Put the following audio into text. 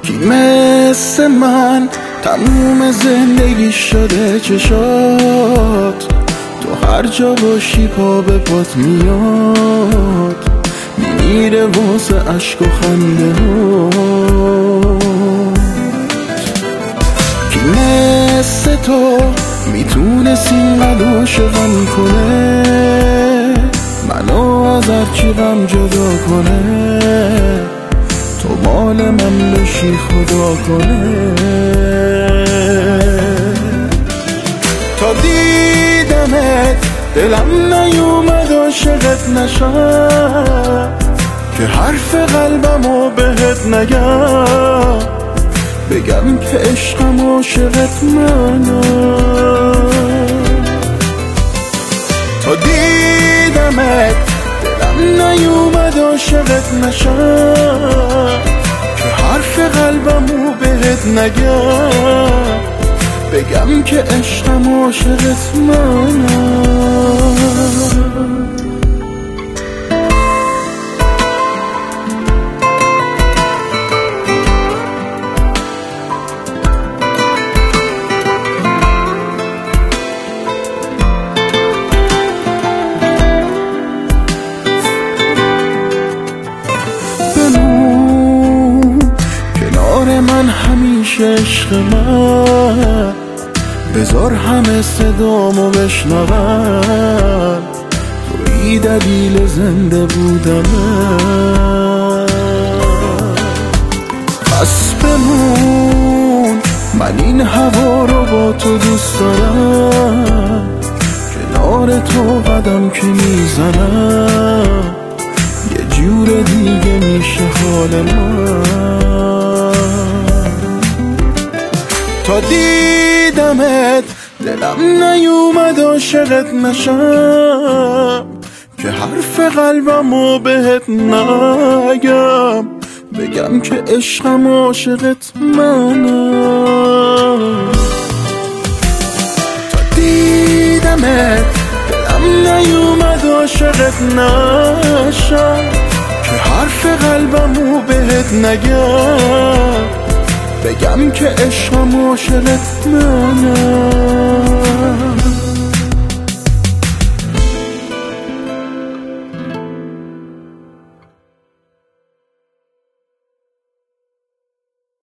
کی مثل من تموم زندگی شده چشات، تو هر جا باشی پا به پات میاد، میمیره واسه عشق و خنده هات. کی مثل تو میتونست اینقدر عاشقم کنه، منو از هرچی غم جدا کنه، تو مال من بشی خدا کنه. تا دیدمت دلم نیومد عاشقت نشم، که حرف قلبمو بهت نگم، بگم که عشقم عاشقت منم. تا دیدمت دلم نیومد عاشقت نشم، که حرف قلبمو بهت نگم، بگم که عشقم عاشقت منم. من همیشه عشق من، بذار همه صدامو بشنون، توی دلیل زنده بودم. پس بمون، من این هوا رو با تو دوست دارم، کنار تو قدم که میزنم، یه جور دیگه میشه حال من. تا دیدمت دلم نیومد عاشقت نشم، که حرف قلبمو بهت نگم، بگم که عشقم عاشقت منم. تا دیدمت دلم نیومد عاشقت نشم، که حرف قلبمو بهت نگم، بگم که عشقم عاشقت منم.